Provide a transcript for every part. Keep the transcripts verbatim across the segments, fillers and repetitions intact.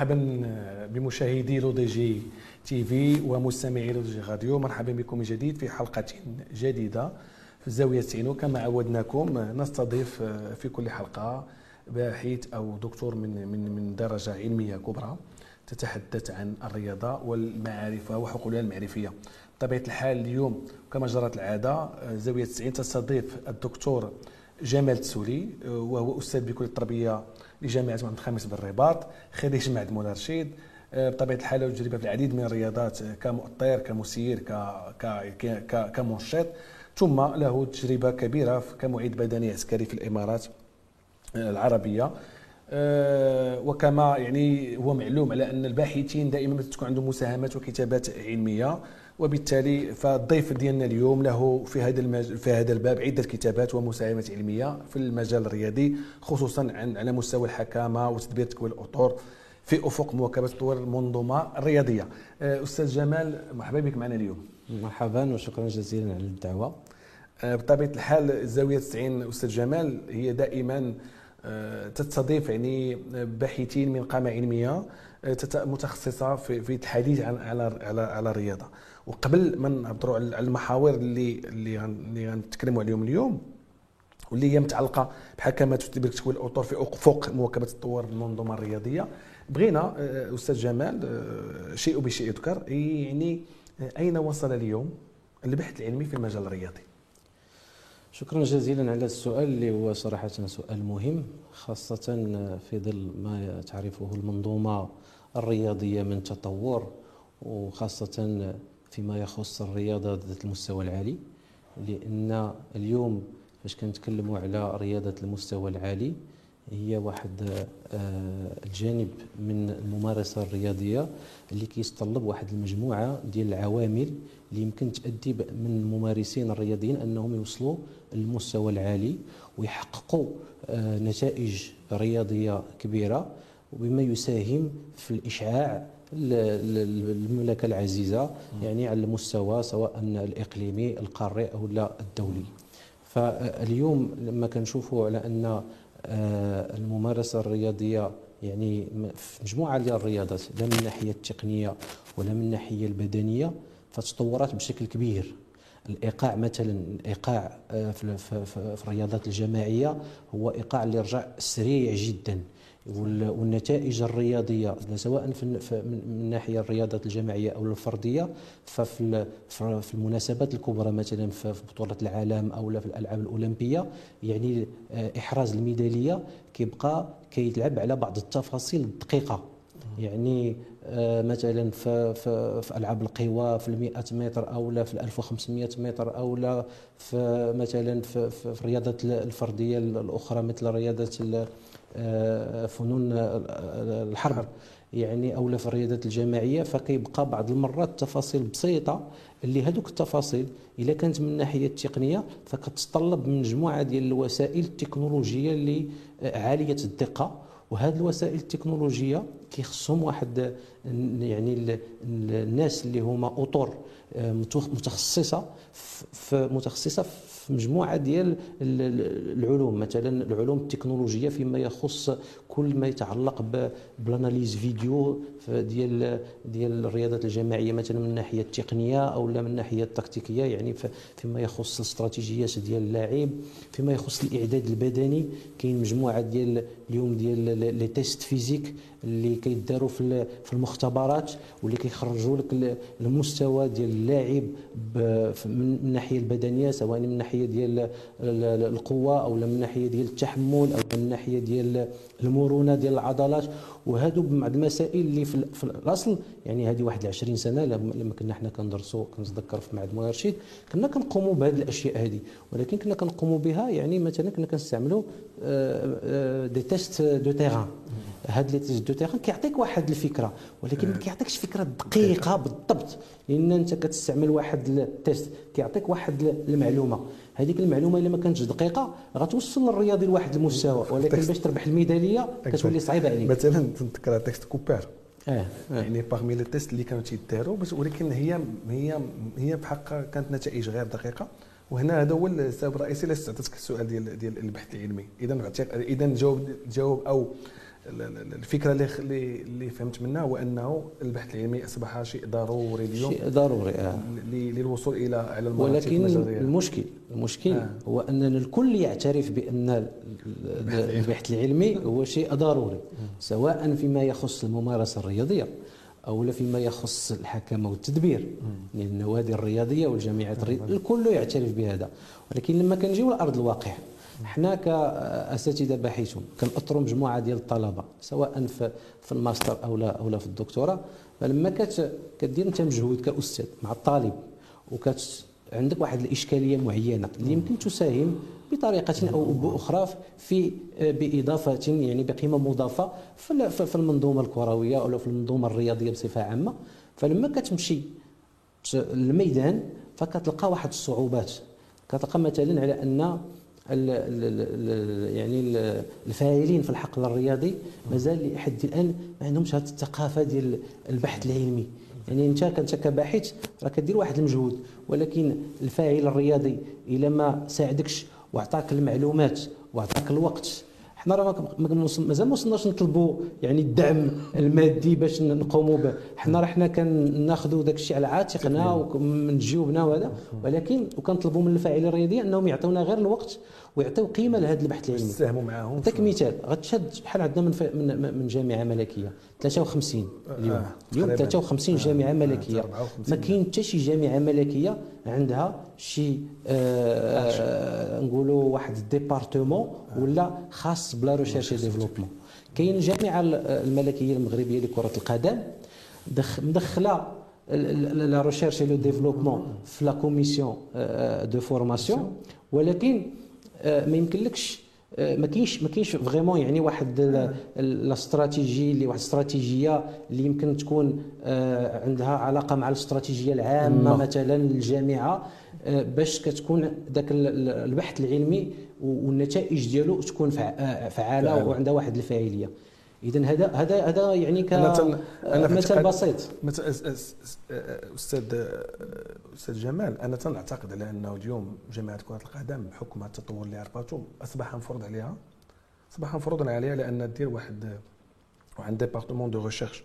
مرحبا بمشاهدي لو دي جي تي في ومستمعي لو دي جي راديو. مرحبا بكم من جديد في حلقة جديدة في الزاوية تسعين. كما عودناكم نستضيف في كل حلقة باحث أو دكتور من من من درجة علمية كبرى تتحدث عن الرياضة والمعارف وحقولها المعرفية. بطبيعة الحال اليوم كما جرت العادة زاوية تسعين تستضيف الدكتور جمال التسولي، وهو أستاذ بكلية التربية لجامعة محمد الخامس بالرباط، خريج معهد مولاي رشيد. بطبيعة الحال له تجربة في العديد من الرياضات كمؤطر كمسير كمنشط، ثم له تجربة كبيرة كمعيد بدني عسكري في الإمارات العربية. وكما يعني هو معلوم على أن الباحثين دائما تكون عندهم مساهمات وكتابات علمية، وبالتالي فالضيف ديالنا اليوم له في هذا المجال في هذا الباب عده كتابات ومساهمات علميه في المجال الرياضي، خصوصا عن على مستوى الحكامه وتدبير تكوين الاطر في افق مواكبه تطوير المنظومه الرياضيه. استاذ جمال، مرحبا بك معنا اليوم. مرحبا وشكرا جزيلا على الدعوه. بطبيعه الحال الزاويه تسعين استاذ جمال هي دائما تستضيف يعني باحثين من قامه علميه متخصصه في في الحديث عن على على على الرياضه. وقبل ما نهضروا على المحاور اللي اللي اللي غنتكلموا عليهم اليوم واللي هي متعلقه بحكمه وتدبير تكوين الاطر في افق مواكبه تطور المنظومه الرياضيه، بغينا استاذ جمال شيء بشيء يذكر، يعني اين وصل اليوم البحث العلمي في المجال الرياضي؟ شكرا جزيلا على السؤال اللي هو صراحه سؤال مهم، خاصه في ظل ما تعرفه المنظومه الرياضيه من تطور، وخاصه فيما يخص الرياضه ذات المستوى العالي. لان اليوم فاش كنتكلموا على رياضه المستوى العالي هي واحد الجانب من الممارسه الرياضيه اللي كيتطلب واحد المجموعه ديال العوامل اللي يمكن تؤدي من الممارسين الرياضيين انهم يوصلوا للمستوى العالي ويحققوا نتائج رياضيه كبيره، وبما يساهم في الاشعاع المملكه العزيزه يعني على المستوى سواء الاقليمي القاري او لا الدولي. فاليوم لما كنشوفوا على ان الممارسه الرياضيه يعني في مجموعه ديال الرياضات لا من الناحيه التقنيه ولا من الناحيه البدنيه فتطورات بشكل كبير. الايقاع مثلا الايقاع في, في, في الرياضات الجماعيه هو ايقاع اللي رجع سريع جدا، والنتائج الرياضيه سواء في من الناحيه الرياضات الجماعيه او الفرديه ففي في المناسبات الكبرى مثلا في بطوله العالم او في الالعاب الاولمبيه يعني احراز الميداليه كيبقى كيتلعب على بعض التفاصيل الدقيقه. يعني مثلا في, في, في العاب القوى في المئة متر او لا في الألف وخمسمئة متر او لا في مثلا في, في الرياضات الفرديه الاخرى مثل رياضه فنون الحرب يعني او في الرياضات الجماعيه، فكيبقى بعض المرات تفاصيل بسيطه اللي هذوك التفاصيل الا كانت من الناحيه التقنيه فكتتطلب من مجموعه ديال الوسائل التكنولوجيه اللي عاليه الدقه. وهذه الوسائل التكنولوجيه كيخصهم واحد يعني الناس اللي هما اطر متخصصه في متخصصه في مجموعه ديال العلوم، مثلا العلوم التكنولوجيه فيما يخص كل ما يتعلق بالاناليز فيديو ديال ديال الرياضات الجماعيه مثلا من الناحيه التقنيه او لا من الناحيه التكتيكيه، يعني فيما يخص الاستراتيجيات ديال اللاعب، فيما يخص الاعداد البدني كاين مجموعه ديال اليوم ديال لي تيست فيزيك اللي كيداروا في في المختبرات واللي كيخرجوا لك المستوى ديال اللاعب من الناحيه البدنيه سواء من الناحيه ديال القوه او من الناحيه ديال التحمل او من الناحيه ديال المرونه ديال العضلات. وهادو بعض المسائل اللي في, في الاصل يعني هذه واحد عشرين سنه لما كنا حنا كندرسوا كنتذكر في معهد مولاي رشيد كنا كنقوموا بهذه الاشياء هذه، ولكن كنا كنقوموا بها يعني مثلا كنا كنستعملوا دي تيست دو تيران. هاد لي تيست دو تيران كيعطيك واحد الفكره ولكن ما كيعطيكش فكره دقيقه بالضبط، لان انت كتستعمل واحد التيست كيعطيك واحد المعلومه، هذيك المعلومه الا ما كانتش دقيقه غتوصل للرياضي لواحد المستوى، ولكن باش تربح الميداليه كتولي صعيبه عليك. مثلا تذكر تيست كوبر اه, آه. يعني باغمي لي تيست اللي كانوا تيداروا ولكن هي هي هي بحق كانت نتائج غير دقيقه. وهنا هذا هو السبب الرئيسي اللي استعطيتك السؤال ديال ديال البحث العلمي. اذا اذا جاوب جاوب او الفكره اللي اللي فهمت منها هو انه البحث العلمي اصبح شيء ضروري اليوم، شيء ضروري آه. للوصول الى على المراتب ولكن المجريه. المشكل المشكل آه. هو ان الكل يعترف بان البحث العلمي هو شيء ضروري، سواء فيما يخص الممارسه الرياضيه او فيما يخص الحكمه والتدبير، يعني النوادي الرياضيه والجامعات الرياضيه الكل يعترف بهذا. ولكن لما كنجيو لارض الواقع، حنا كاساتذه باحثون كنأطروا مجموعه ديال الطلبه سواء في في الماستر او لا او لا في الدكتوراه، فلما كت كدير انت مجهود كاستاذ مع الطالب وكت عندك واحد الاشكاليه معينه اللي يمكن تساهم بطريقه او باخرى في باضافه يعني بقيمه مضافه في المنظومه الكرويه او في المنظومه الرياضيه بصفه عامه، فلما كتمشي للميدان فكتلقى واحد الصعوبات. كتلقى مثلا على ان ال ال يعني الفاعلين في الحقل الرياضي مازال لحد الان ما عندهمش هذه الثقافه ديال البحث العلمي. يعني انت كنت كباحث راه كدير واحد المجهود، ولكن الفاعل الرياضي الا ما ساعدكش وعطاك المعلومات وعطاك الوقت، حنا راه مازال ما وصلناش نطلبوا يعني الدعم المادي باش نقوموا به، حنا راه حنا كناخذوا داك الشيء على عاتقنا ومن جيوبنا وهذا، ولكن وكنطلبوا من الفاعلين الرياضيين انهم يعطيونا غير الوقت ويعطيو قيمه لهذا البحث العلمي، يساهموا معاهم. نعطيك مثال، غتشد شحال عندنا من من من جامعه ملكيه ثلاثة وخمسين اليوم، آه. اليوم ثلاثة وخمسين جامعه ملكيه، آه. ما كاين حتى شي جامعه ملكيه عندها شي آه آه نقولوا واحد الديبارتمون ولا خاص بلا ريشيرش اي ديفلوبمون. كاين الجامعه الملكيه المغربيه لكره القدم مدخله لا ريشيرش اي ديفلوبمون في لا كوميسيون دو فورماسيون، ولكن ما يمكنلكش ما كاينش ما كاينش فريمون يعني واحد الاستراتيجي اللي واحد الاستراتيجيه اللي يمكن تكون عندها علاقه مع الاستراتيجيه العامه مثلا للجامعه باش كتكون ذاك البحث العلمي والنتائج ديالو تكون فعاله وعندها واحد الفاعليه. اذا هذا هذا هذا يعني كمثال بسيط. استاذ استاذ جمال، انا تنعتقد على انه اليوم جامعه كره القدم بحكم التطور اللي عرفته اصبح مفروض عليها اصبح مفروض عليها لان دير واحد واحد ديبارتمون دو ريشيرش،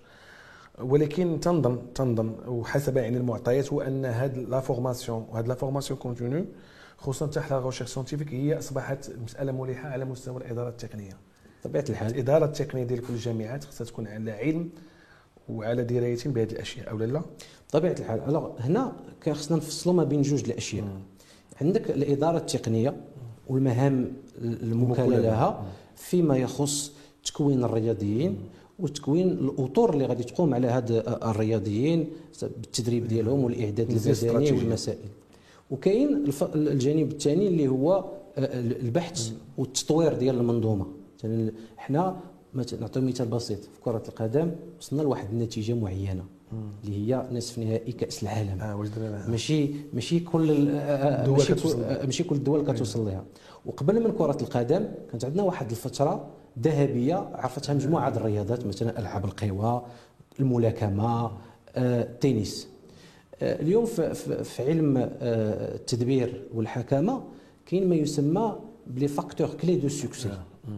ولكن تنظن تنظن وحسب يعني المعطيات هو ان هاد لا فورماسيون وهاد لا فورماسيون كونتينيو خصوصا تحت لا ريشيرش سيانتيفيك هي اصبحت مساله ملحه على مستوى الاداره التقنيه. طبيعه الحال الاداره التقنيه ديال كل الجامعات خصها تكون على علم وعلى درايه بهذه الاشياء او لا؟ طبيعه الحال. الوغ هنا خصنا نفصلوا ما بين جوج الاشياء. مم. عندك الاداره التقنيه والمهام المكلله لها فيما يخص تكوين الرياضيين وتكوين الاطر اللي غادي تقوم على هاد الرياضيين بالتدريب ديالهم والاعداد البدني والمسائل. وكاين الجانب الثاني اللي هو البحث والتطوير ديال المنظومه. مثلا حنا نعطيو مثال بسيط، في كره القدم وصلنا لواحد النتيجه معينه اللي هي نصف نهائي كاس العالم. اه ماشي ماشي كل ماشي كل ماشي كل الدول كتوصل لها. وقبل من كره القدم كانت عندنا واحد الفتره ذهبيه عرفتها مجموعه الرياضات، مثلا العاب القوى، الملاكمه، التنس. اليوم في, في علم التدبير والحكامه كاين ما يسمى بلي فاكتور كلي دو سوكسي،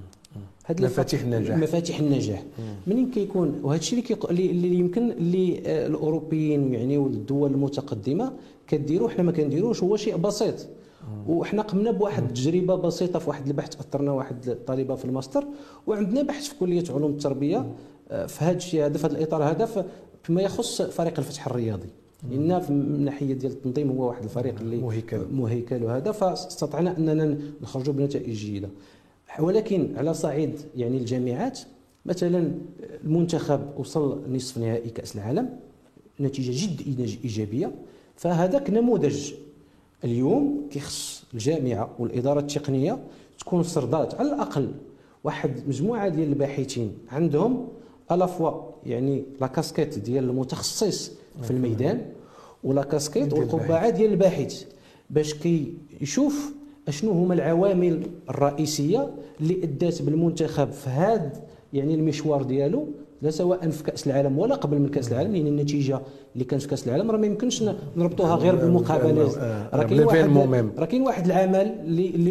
هاد مفاتيح النجاح. مفاتيح النجاح منين كيكون، وهذا الشيء اللي, اللي يمكن اللي الاوروبيين يعني والدول المتقدمه كديروا حنا ما كنديروش، هو شيء بسيط. وحنا قمنا بواحد التجربه بسيطه في واحد البحث، اثرنا واحد الطالبه في الماستر، وعندنا بحث في كليه علوم التربيه في هذا الشيء هذا، في هذا الاطار هذا فيما يخص فريق الفتح الرياضي، لان من الناحيه ديال التنظيم هو واحد الفريق اللي مهيكل مهيكل وهذا، فاستطعنا اننا نخرجوا بنتائج جيده. ولكن على صعيد يعني الجامعات مثلا المنتخب وصل نصف نهائي كاس العالم، نتيجه جد ايجابيه، فهذاك نموذج اليوم كيخص الجامعه والاداره التقنيه تكون سردات على الاقل واحد مجموعه ديال الباحثين عندهم الافوا يعني لا كاسكيت ديال المتخصص في الميدان ولا كاسكيت والقبعه ديال الباحث، باش كيشوف اشنو هما العوامل الرئيسيه اللي ادات بالمنتخب في هذا يعني المشوار ديالو، لا سواء في كاس العالم ولا قبل من كاس العالم، لان النتيجه اللي كانت في كاس العالم راه ما يمكنش نربطوها غير بالمقابلات. راه كاين واحد راه كاين واحد العمل اللي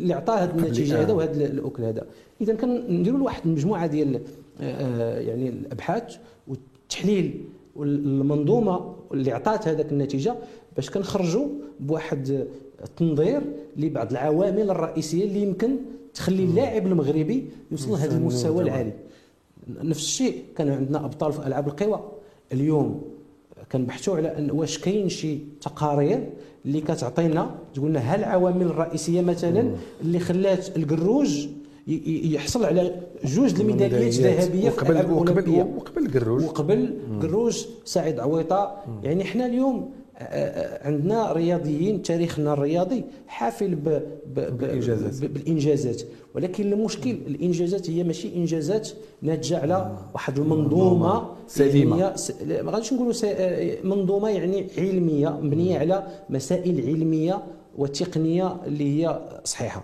اللي عطى هذه النتيجه هذا وهذا الاكل هذا. اذا كنديروا واحد المجموعه ديال يعني الابحاث والتحليل والمنظومه اللي عطات هذاك النتيجه باش كنخرجوا بواحد التنظير لبعض العوامل الرئيسيه اللي يمكن تخلي اللاعب المغربي يوصل لهذا المستوى العالي. نفس الشيء كان عندنا ابطال في العاب القوى. اليوم كنبحثوا على ان واش كاين شي تقارير اللي كتعطينا تقول لنا ها العوامل الرئيسيه مثلا اللي خلات القروج يحصل على جوج الميداليات ذهبيه في الالعاب الاولمبيه وقبل القروج وقبل قروج سعيد عويطه. يعني احنا اليوم عندنا رياضيين، تاريخنا الرياضي حافل ب ب بالانجازات. بالانجازات ولكن المشكل الانجازات هي ماشي انجازات ناتجه على واحد المنظومه سليمه، ما غاديش نقولوا منظومه يعني علميه مبنيه على مسائل علميه وتقنيه اللي هي صحيحه.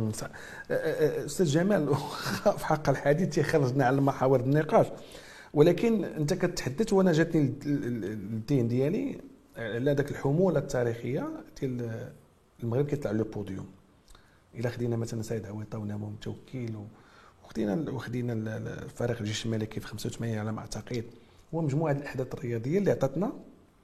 استاذ جمال، في حق الحديث خرجنا على محاور النقاش، ولكن انت كتحدث وانا جاتني الدين ديالي على ذاك الحموله التاريخيه ديال المغرب كيطلع لو بوديوم. الا خدينا مثلا سيد عويطه ونامو متوكل وخدينا وخدينا الفريق الجيش الملكي في خمسة وثمانين على ما اعتقد، هو مجموعه الاحداث الرياضيه اللي عطاتنا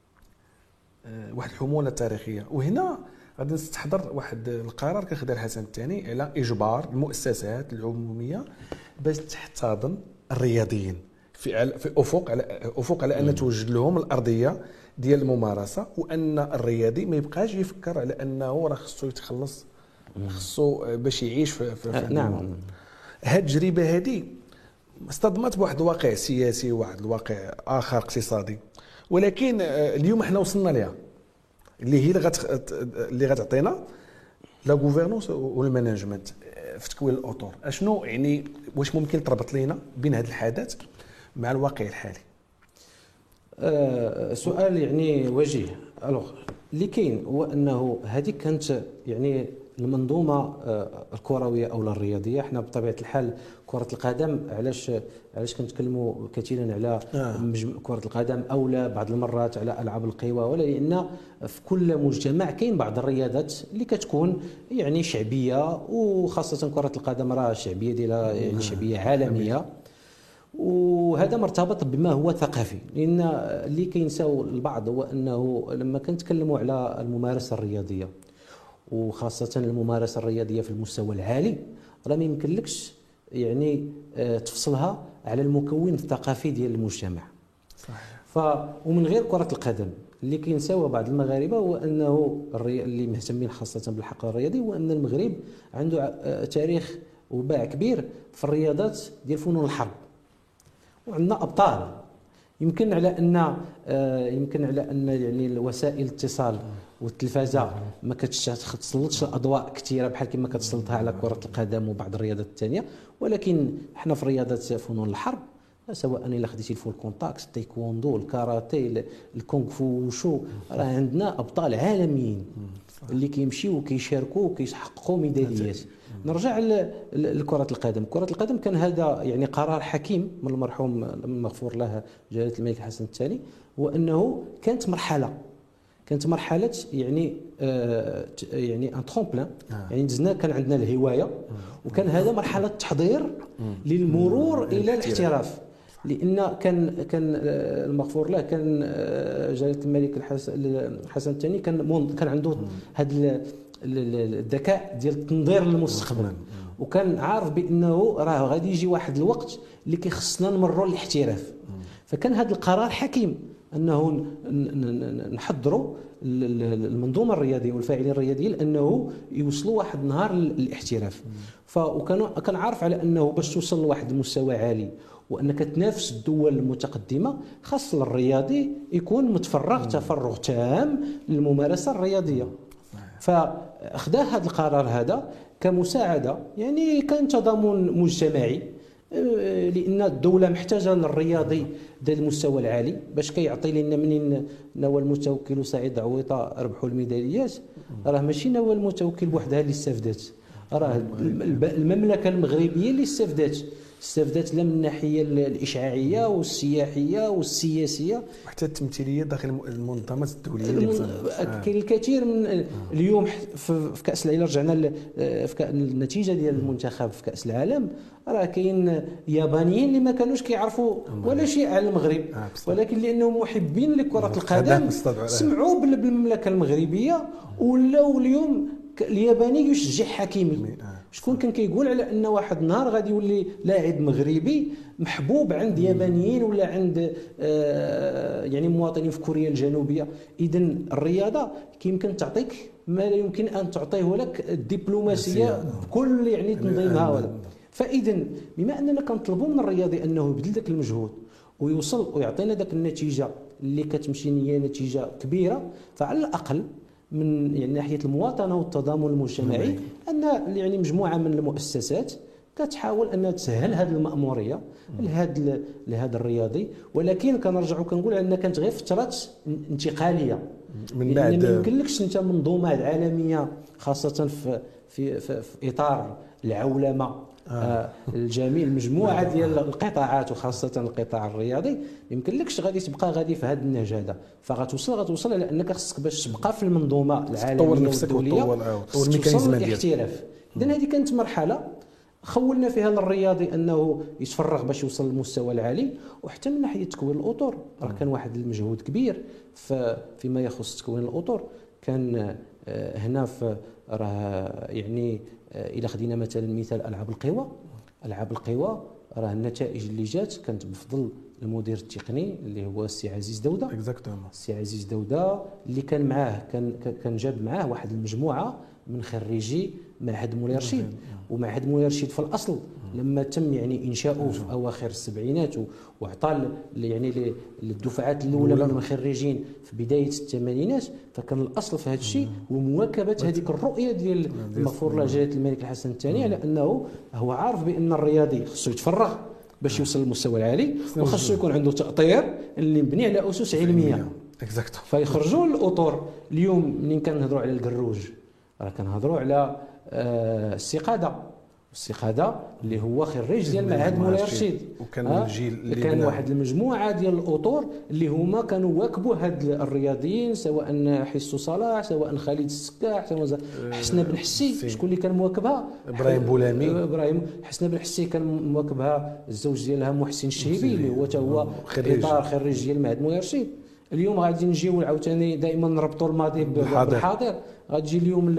واحد الحموله تاريخيه. وهنا غادي نستحضر واحد القرار كان الحسن الثاني على اجبار المؤسسات العموميه باش تحتضن الرياضيين في في افق على افق على ان توجد لهم الارضيه ديال الممارسه، وان الرياضي ما يبقاش يفكر على انه راه خصو يتخلص، خصو باش يعيش في, في, في نعم. هاد التجربه هذه اصطدمت بواحد الواقع سياسي وواحد الواقع اخر اقتصادي، ولكن اليوم احنا وصلنا لها اللي هي اللي غت اللي غتعطينا لا غوفرنونس والمانجمنت في تكوين الاطر. اشنو يعني واش ممكن تربط لينا بين هذا الحدث مع الواقع الحالي؟ أه سؤال يعني وجيه. الوغ اللي كاين هو انه هذه كانت يعني المنظومه الكرويه او الرياضيه. احنا بطبيعه الحال كره القدم علاش علاش كنتكلموا كثيرا على آه. كره القدم او لا بعض المرات على العاب القوى، ولا لان في كل مجتمع كاين بعض الرياضات اللي كتكون يعني شعبيه، وخاصه كره القدم راه الشعبيه ديالها يعني شعبيه عالميه، وهذا مرتبط بما هو ثقافي. لان اللي كينساو البعض هو انه لما كنتكلموا على الممارسه الرياضيه وخاصه الممارسه الرياضيه في المستوى العالي، راه ما يمكنلكش يعني تفصلها على المكون الثقافي ديال المجتمع. صحيح. ف ومن غير كره القدم اللي كينساوه بعض المغاربه هو انه الري... اللي مهتمين خاصه بالحقل الرياضي هو ان المغرب عنده تاريخ وباع كبير في الرياضات ديال فنون الحرب، وعندنا ابطال. يمكن على ان يمكن على ان يعني وسائل الاتصال والتلفازه ما كتسلطش الاضواء كثيره بحال كما كتسلطها على كره القدم وبعض الرياضات الثانيه، ولكن حنا في رياضات فنون الحرب سواء الا خديتي الفول كونتاكت، التايكوندو، الكاراتيه، الكونغ فو، شو راه عندنا ابطال عالميين اللي كيمشيو وكيشاركوا وكيحققوا ميداليات. نرجع لكرة القدم. كرة القدم كان هذا يعني قرار حكيم من المرحوم المغفور له جلالة الملك الحسن الثاني، هو انه كانت مرحلة كانت مرحلة يعني آه يعني ان ترومبلان، يعني دزنا كان عندنا الهواية، وكان هذا مرحلة تحضير للمرور الى الاحتراف. لان كان كان المغفور له كان جلالة الملك الحسن الثاني كان كان عنده هذا الذكاء ديال التنظير للمستقبل، وكان عارف بانه راه غادي يجي واحد الوقت اللي كيخصنا نمروا للاحتراف. فكان هذا القرار حكيم انه نحضروا المنظومه الرياضيه والفاعلين الرياضيين لانه يوصلوا واحد النهار للاحتراف. فكان كان عارف على انه باش توصل لواحد المستوى عالي وانك تنافس الدول المتقدمه خاص الرياضي يكون متفرغ تفرغ تام للممارسه الرياضيه. فاخذ هذا القرار هذا كمساعده، يعني كان تضامن مجتمعي، لان الدوله محتاجه للرياضي ذات المستوى العالي باش كيعطي لنا. منين نوى المتوكل وسعيد عويطه ربحوا الميداليات، راه ماشي نوى المتوكل بوحدها اللي استفدت، راه المملكه المغربيه اللي استفدت استفدت لا من الناحيه الاشعاعيه والسياحيه والسياسيه وحتى التمثيليه داخل المنظمات الدوليه اللي المن... كاين الكثير من اليوم في كاس العالم. رجعنا في النتيجه ديال المنتخب في كاس العالم، راه كاين يابانيين اللي ما كانوش كيعرفوا ولا شيء على المغرب، ولكن لانهم محبين لكره القدم سمعوا بالمملكه المغربيه ولاو اليوم الياباني يشجع حكيمي. شكون كان كيقول على ان واحد النهار غادي يولي لاعب مغربي محبوب عند يابانيين ولا عند آه يعني مواطنين في كوريا الجنوبيه؟ اذا الرياضه كيمكن تعطيك ما لا يمكن ان تعطيه لك الدبلوماسيه بكل يعني تنظيمها ولا. فاذا بما اننا كنطلبوا من الرياضي انه يبذل ذاك المجهود ويوصل ويعطينا ذاك النتيجه اللي كتمشي هي نتيجه كبيره، فعلى الاقل من يعني ناحيه المواطنه والتضامن المجتمعي ان يعني مجموعه من المؤسسات كتحاول انها تسهل هذه المأموريه لهذا لهذا الرياضي. ولكن كنرجعوا كنقول انها كانت غير فترات انتقاليه من بعد، يعني ما يمكنلكش انت منظومه عالميه خاصه في في في, في اطار العولمه آه. الجميل مجموعه ديال القطاعات وخاصه القطاع الرياضي يمكنلكش غادي تبقى غادي في هذا النهج هذا، فغتوصل غتوصل على انك خصك باش تبقى في المنظومه العالميه والدوليه وتطور الميكانيزم ديالك الاحتراف. اذا هذه كانت مرحله خولنا فيها للرياضي انه يتفرغ باش يوصل للمستوى العالي. وحتى من ناحيه تكوين الاطر راه كان واحد المجهود كبير فيما يخص تكوين الاطر. كان هنا في راه يعني الى خدينا مثلا مثال العاب القوى، العاب القوى راه النتائج اللي جات كانت بفضل المدير التقني اللي هو السي عزيز دوده. اكزاكتومون السي عزيز دوده اللي كان معاه كان كان جاب معاه واحد المجموعه من خريجي معهد مولاي رشيد. ومعهد مولاي رشيد في الاصل لما تم يعني انشاؤه في اواخر السبعينات وعطى يعني للدفعات الاولى من المخرجين في بدايه الثمانينات، فكان الاصل في هذا الشيء ومواكبه هذيك الرؤيه ديال المغفور له جلاله الملك الحسن الثاني على انه هو عارف بان الرياضي خصو يتفرغ باش يوصل للمستوى العالي وخصو يكون عنده تاطير اللي مبني على اسس علميه. فيخرجوا الاطر. اليوم منين كنهضروا على الكروج راه كنهضروا على آه السقاده، السقاده اللي هو خريج ديال معهد مولاي رشيد. وكان آه الجيل اللي كان واحد المجموعه ديال الاطر اللي هما كانوا واكبوا هاد الرياضيين، سواء حسو صلاح سواء خالد السكاح سواء حسنه بن حسي. شكون اللي كان مواكبها؟ ابراهيم بولامي. ابراهيم حسنه بن حسي كان مواكبها الزوج ديالها محسن الشهيبي اللي هو حتى هو اطار خريج ديال معهد مولاي رشيد. اليوم غادي نجيو عاوتاني دائما نربطوا الماضي بالحاضر. غتجي اليوم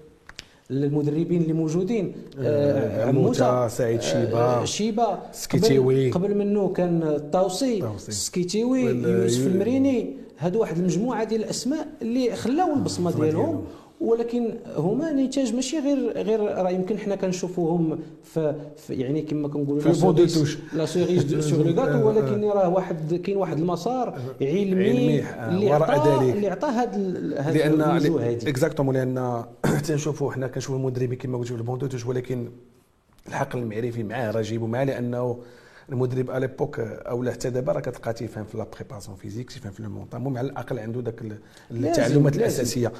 المدربين اللي موجودين آه عموته سعيد شيبه آه شيبه سكيتيوي، قبل, قبل منه كان الطاوسي سكيتيوي يوسف المريني. هادو واحد المجموعه ديال الاسماء اللي خلاو البصمه ديالهم، ولكن هما نتاج ماشي غير غير راه يمكن حنا كنشوفوهم في, في يعني كما كنقولوا لا سيريز سور لو غاتو، ولكن راه واحد كاين واحد المسار علمي اللي عطى اللي عطى هاد لان اكزاكتومون لان تنشوفوا حنا كنشوفوا المدربين كما قلتوا في البوندوتوش، ولكن الحقل المعرفي معاه راه جيبوا معاه لانه المدرب على ليبوك او حتى دابا راه كتلقى تيفهم في لا بريباراسيون فيزيك تيفهم في المونطون، المهم على الاقل عنده داك التعلمات الاساسيه.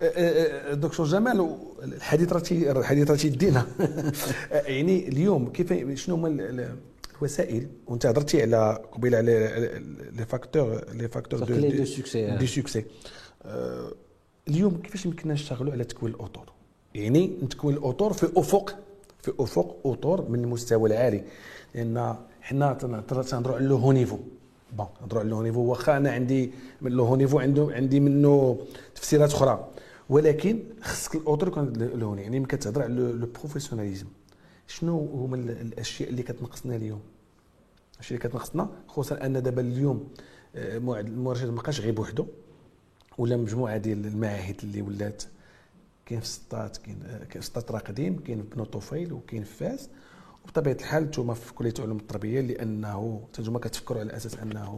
دكتور جمال الحديث راه الحديث راه تيدينا يعني اليوم كيف شنو هما الوسائل، وانت هضرتي على قبيله على لي فاكتور لي فاكتور دو سوكسي دو سوكسي اليوم كيفاش يمكننا نشتغلوا على تكوين الاطر؟ يعني تكوين الاطر في افق في افق اطر من المستوى العالي، لان حنا تنهضروا على لو هو نيفو. بون نهضروا على لو هو نيفو، واخا انا عندي من لو هو نيفو عنده عندي منه تفسيرات اخرى، ولكن خصك الاوتور يكون لو هو يعني ملي كتهضر على لو بروفيسيوناليزم شنو هما الاشياء اللي كتنقصنا اليوم؟ الاشياء اللي كتنقصنا خصوصا ان دابا اليوم المرشد ما بقاش غير بوحدو، ولا مجموعه ديال المعاهد اللي ولات كاين في سطات، كاين كاين في سطات راه قديم، كاين في بنو طفيل وكاين في فاس. وبطبيعه الحال نتوما في كليه العلوم التربيه لانه نتوما كتفكروا على اساس انه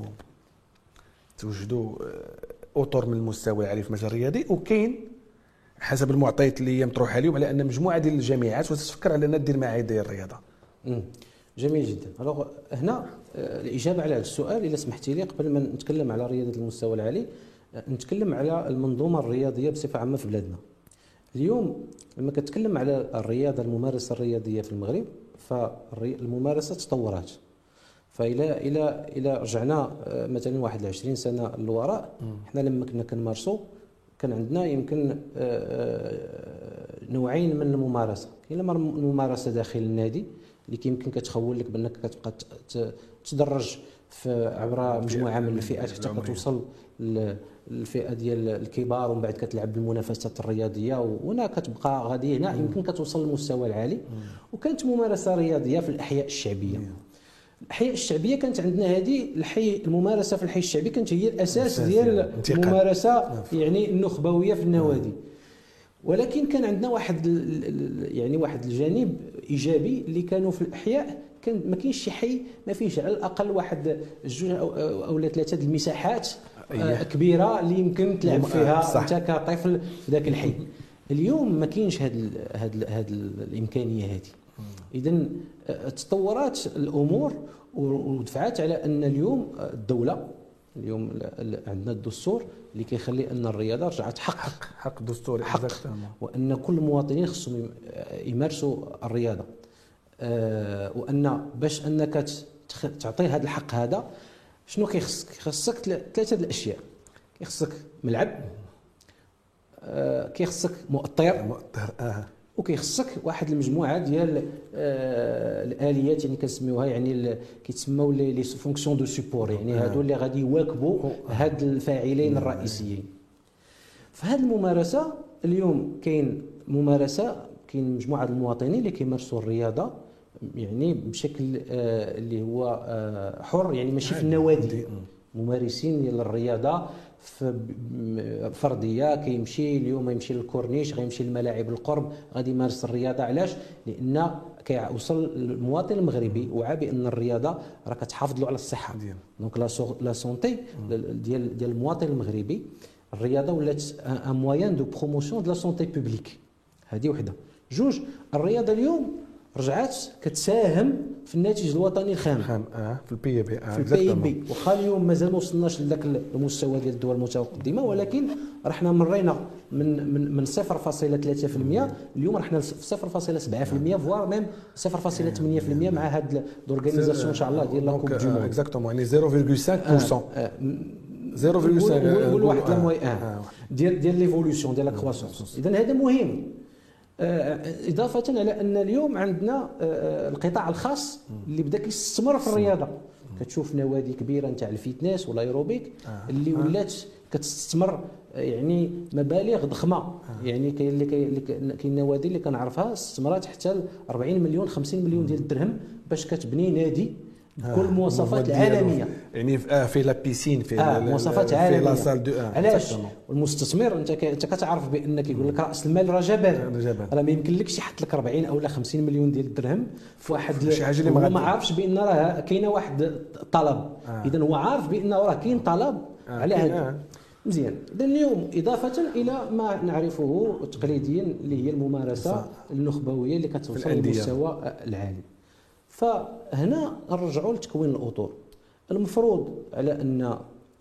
توجدوا اطر من المستوى العالي في المجال الرياضي، وكاين حسب المعطيات اللي هي مطروحه اليوم على ان مجموعه ديال الجامعات وتتفكر على انها دير معاهد ديال الرياضه. جميل جدا. الوغ هنا الاجابه على هذا السؤال اذا سمحتي لي قبل ما نتكلم على رياضه المستوى العالي نتكلم على المنظومه الرياضيه بصفه عامه في بلادنا. اليوم لما كتكلم على الرياضه، الممارسه الرياضيه في المغرب، فالممارسه تطورات. فإلى إلى إلى رجعنا مثلا واحد وعشرين سنه للوراء، حنا لما كنا كنمارسوا كان عندنا يمكن نوعين من الممارسه. كاين الممارسه داخل النادي اللي كيمكن كتخول لك بانك كتبقى تدرج في عبر مجموعه من الفئات حتى كتوصل للفئه ديال الكبار، ومن بعد كتلعب بالمنافسات الرياضيه، وهنا كتبقى غادي هنا يمكن كتوصل للمستوى العالي. وكانت ممارسه رياضيه في الاحياء الشعبيه. الاحياء الشعبيه كانت عندنا هذه الحي الممارسه في الحي الشعبي كانت هي الاساس ديال الممارسه يعني النخبويه في النوادي. ولكن كان عندنا واحد يعني واحد الجانب ايجابي اللي كانوا في الاحياء، كان ما كاينش شي حي ما فيهش على الاقل واحد جوج او او ثلاثه المساحات أيه. كبيره اللي يمكن تلعب فيها انت كطفل في ذاك الحي. اليوم ما كاينش هاد هاد هاد الامكانيه هذه. اذا تطورات الامور ودفعات على ان اليوم الدوله اليوم عندنا الدستور اللي كيخلي ان الرياضه رجعت حق حق حق دستوري، حق، وان كل المواطنين خصهم يمارسوا الرياضه. أه وان باش انك تعطي هذا الحق هذا شنو كيخصك؟ كيخصك ثلاثه الاشياء. كيخصك ملعب، أه كيخصك مؤطر مؤطر اه وكيخصك واحد المجموعه ديال آه الاليات يعني كنسميوها يعني كيتسموا لي فونكسيون دو سيبور، يعني هادو اللي غادي يواكبوا هاد الفاعلين الرئيسيين. فهاد الممارسه اليوم كاين ممارسه، كاين مجموعه المواطنين اللي كيمارسوا الرياضه يعني بشكل آه اللي هو آه حر، يعني ماشي في النوادي، ممارسين ديال الرياضه فرديه. كيمشي اليوم يمشي للكورنيش، غيمشي للملاعب القرب، غادي يمارس الرياضه. علاش؟ لان كيوصل المواطن المغربي وعى بان الرياضه راه كتحافظ له على الصحه. دونك لا سونتي ديال ديال المواطن المغربي، الرياضه ولات ان موان دو بروموسيون دو لا سونتي بوبليك. هذه وحده. جوج، الرياضه اليوم رجعات كتساهم في الناتج الوطني الخام خام اه في البي بي اه في البي بي. واخا اليوم مازال ما وصلناش لذاك المستوى ديال الدول المتقدمه، ولكن راه حنا مرينا من من من صفر فاصلة ثلاثة بالمئة اليوم راه حنا في صفر فاصلة سبعة بالمئة فوار ميم صفر فاصلة ثمانية بالمئة مع هاد لورغانيزاسيون ان شاء الله ديال لا كوب دو موند. اكزاكتومون يعني صفر فاصلة خمسة بالمئة صفر فاصلة خمسة نقول واحد لا موي ان ديال ديال ليفولوسيون ديال لا كرواسونس. اذا هذا مهم. إضافة على أن اليوم عندنا القطاع الخاص اللي بدا كيستثمر في الرياضة. كتشوف نوادي كبيرة نتاع الفيتنس والايروبيك اللي ولات كتستثمر يعني مبالغ ضخمة. يعني كاين اللي كاين نوادي اللي كنعرفها استثمرات حتى أربعين مليون خمسين مليون ديال الدرهم باش كتبني نادي بكل المواصفات العالميه. يعني في, آه في لا بيسين في آه مواصفات عالميه في لا سال دو آه. علاش؟ والمستثمر انت انت كتعرف بان كيقول لك راس المال راه جبل، راه ما يمكنلكش يحط لك أربعين او لا خمسين مليون ديال الدرهم في واحد شي حاجه اللي هو ما عارفش بان راه كاينه واحد الطلب. آه. اذا هو عارف بان راه كاين طلب آه. على هذا آه. مزيان. اذا اليوم اضافه الى ما نعرفه تقليديا اللي هي الممارسه النخبويه اللي كتوصل للمستوى العالي. فهنا نرجعوا لتكوين الاطر. المفروض على ان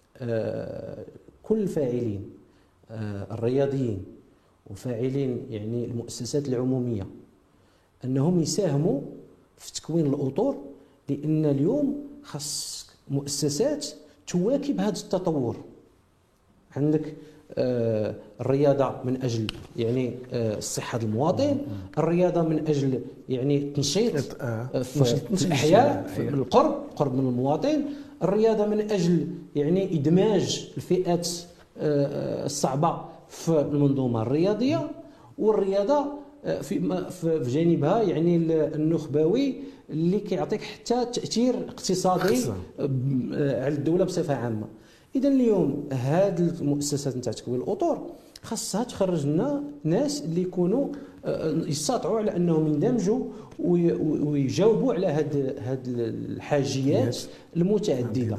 كل الفاعلين الرياضيين وفاعلين يعني المؤسسات العموميه انهم يساهموا في تكوين الاطر، لان اليوم خاص مؤسسات تواكب هذا التطور. عندك آه الرياضه من اجل يعني آه الصحه المواطن، الرياضه من اجل يعني التنشيط آه في الاحياء في القرب قرب من المواطن، الرياضه من اجل يعني ادماج الفئات آه الصعبه في المنظومه الرياضيه، والرياضه آه في في جانبها يعني النخبوي اللي كيعطيك حتى تاثير اقتصادي على الدوله بصفه عامه. إذا اليوم هذه المؤسسات نتاع تكوين الأطر خاصها تخرج لنا ناس اللي يكونوا يستطيعوا على أنهم يندمجوا ويجاوبوا على هذه هذه الحاجيات المتعددة.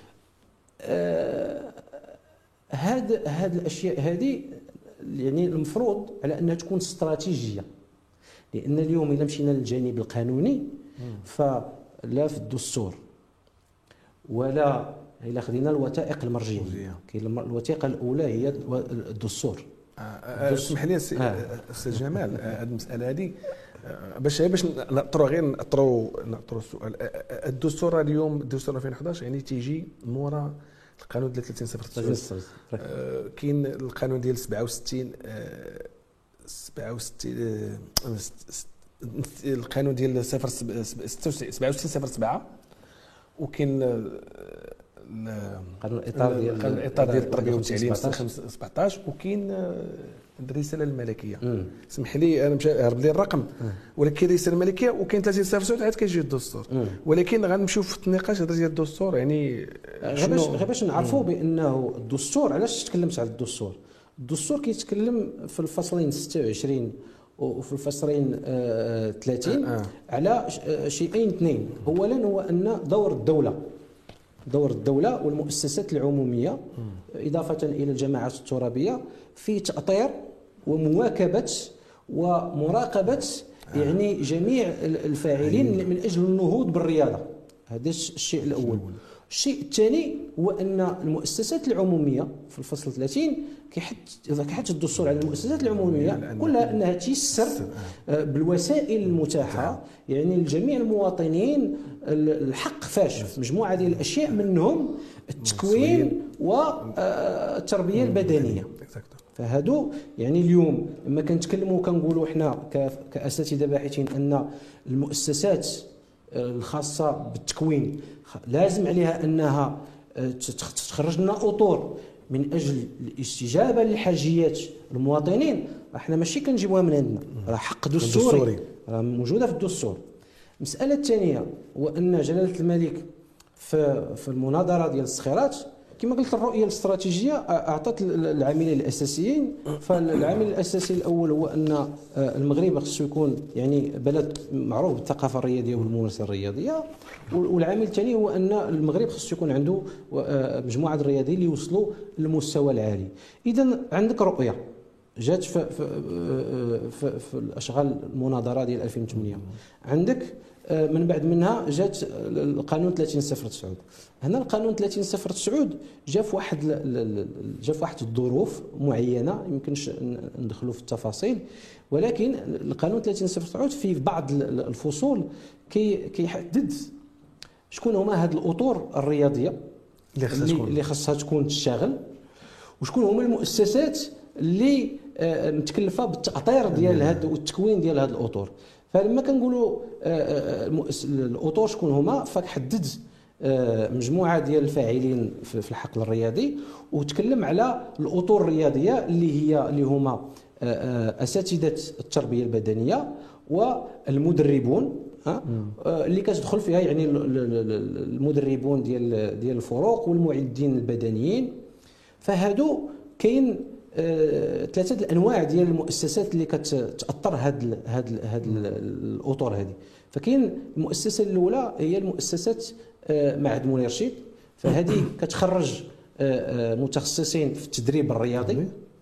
هذا هذه الأشياء هذه يعني المفروض على أنها تكون استراتيجية، لأن اليوم إذا مشينا للجانب القانوني فلا في الدستور ولا إلا خدينا الوثائق المرجعيه. كاين الوثيقه الاولى هي الدستور، اسمح لي استاذ جمال، هذه المساله هذه باش باش نطروا غير نطروا نطروا السؤال. الدستور اليوم الدستور ألفين وأحد عشر يعني تيجي مورا القانون ديال ثلاثين صفر تسعة. كاين القانون ديال سبعة وستين سبعة وستين القانون ديال صفر سبعة وستين صفر سبعة، وكاين قانون الاطار ديال قانون الاطار ديال التربيه والتعليم سبعطاش، وكاين الرساله الملكيه. اسمح لي انا مشى هرب لي الرقم، ولكن الرساله الملكيه وكاين ثلاثين صفر تسعة عاد كيجي الدستور. ولكن غنمشيو في النقاش هذا ديال الدستور، يعني غير باش غير باش نعرفوا بانه الدستور، علاش تكلمت على الدستور؟ الدستور كيتكلم في الفصلين ستة وعشرين وفي الفصلين ثلاثين آه. على شيئين اثنين. اولا هو ان دور الدوله دور الدوله والمؤسسات العموميه اضافه الى الجماعات الترابيه في تاطير ومواكبه ومراقبه يعني جميع الفاعلين من اجل النهوض بالرياضه. هذا الشيء الاول. الشيء الثاني هو ان المؤسسات العموميه في الفصل ثلاثين كيحث كيحث الدستور على المؤسسات العموميه كلها انها تيسر بالوسائل المتاحه يعني لجميع المواطنين الحق فاش في مجموعه ديال الاشياء، منهم التكوين والتربيه البدنيه. فهادو يعني اليوم لما كنتكلموا كنقولوا حنا كاساتذه باحثين ان المؤسسات الخاصه بالتكوين لازم عليها انها تخرج لنا اطر من اجل الاستجابه لحاجيات المواطنين. احنا ماشي كنجيبوها من عندنا، راه حق دستوري راه موجوده في الدستور. المساله الثانيه هو ان جلاله الملك في في المناظره ديال الصخيرات كما قلت الرؤيه الاستراتيجيه اعطت العاملين الاساسيين. فالعامل الاساسي الاول هو ان المغرب خصو يكون يعني بلد معروف بالثقافه الرياضيه والممارسه الرياضيه، والعامل الثاني هو ان المغرب خصو يكون عنده مجموعه الرياضيين اللي يوصلوا للمستوى العالي. اذا عندك رؤيه جات في في, في, في الاشغال المناظره ديال ألفين وثمانية، عندك من بعد منها جات القانون ثلاثين صفر تسعة. هنا القانون ثلاثين صفر تسعة جا في واحد جا في واحد الظروف معينه يمكنش ندخلوا في التفاصيل، ولكن القانون ثلاثين صفر تسعة في بعض الفصول كي كيحدد شكون هما هاد الاطر الرياضيه اللي خاصها تكون تشتغل، وشكون هما المؤسسات اللي متكلفه بالتاطير ديال هاد والتكوين ديال هاد الاطر. فلما كنقولوا الاطر شكون هما، فكحدد مجموعه ديال الفاعلين في الحقل الرياضي، وتكلم على الاطر الرياضيه اللي هي اللي هما اساتذه التربيه البدنيه والمدربون اللي كتدخل فيها يعني المدربون ديال ديال الفروق والمعدين البدنيين. فهادو كاين ثلاثه الانواع ديال المؤسسات اللي كتاثر هاد هاد هاد الاطر هذه. فكاين المؤسسه الاولى هي المؤسسات معهد مولاي رشيد، فهذه كتخرج متخصصين في التدريب الرياضي،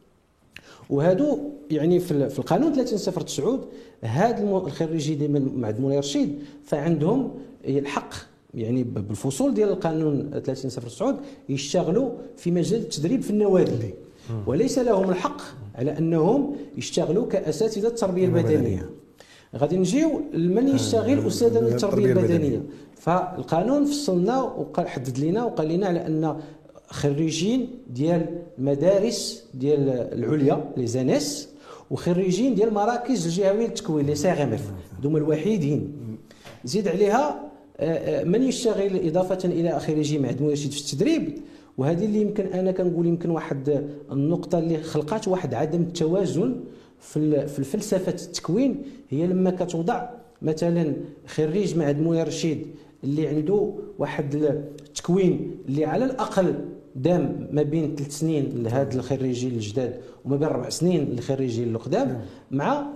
وهادو يعني في القانون ثلاثين صفر تسعة هاد الخريجين ديال معهد مولاي رشيد فعندهم الحق يعني بالفصول ديال القانون ثلاثين صفر تسعة يشتغلوا في مجال التدريب في النوادي، وليس لهم الحق على انهم يشتغلوا كاساتذه التربيه البدنيه. غادي نجيو لمن يشتغل استاذا للتربيه البدنيه. فالقانون فصلنا وقال حدد لنا وقال لنا على ان خريجين ديال المدارس ديال العليا لي زانيس وخريجين ديال المراكز الجهويه للتكوين لي سي ام اف هذوما الوحيدين. زيد عليها من يشتغل اضافه الى خريجي معهد مولاي رشيد في التدريب، وهذه اللي يمكن انا كنقول يمكن واحد النقطه اللي خلقات واحد عدم التوازن في في الفلسفه التكوين، هي لما كتوضع مثلا خريج معهد مولاي رشيد اللي عنده واحد التكوين اللي على الاقل دام ما بين ثلاث سنين لهاد الخريجين الجداد وما بين اربع سنين للخريجين القدام، مع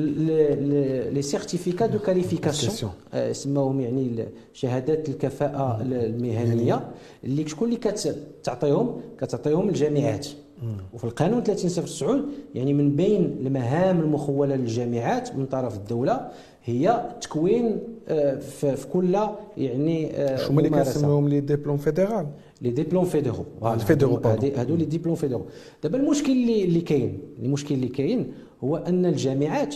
لي سيرتيفيكا دو كاليفيكاسيون سماوهم يعني شهادات الكفاءه المهنيه اللي شكون اللي كتعطيهم كتعطيهم الجامعات. وفي القانون ثلاثين صفر تسعة يعني من بين المهام المخوله للجامعات من طرف الدوله هي التكوين في كل يعني هما اللي كنسميوهم لي ديبلوم فيدرال. لي ديبلوم فيدرو الفيدرو هادو لي ديبلوم فيدرو. دابا المشكل اللي اللي كاين المشكل اللي كاين هو ان الجامعات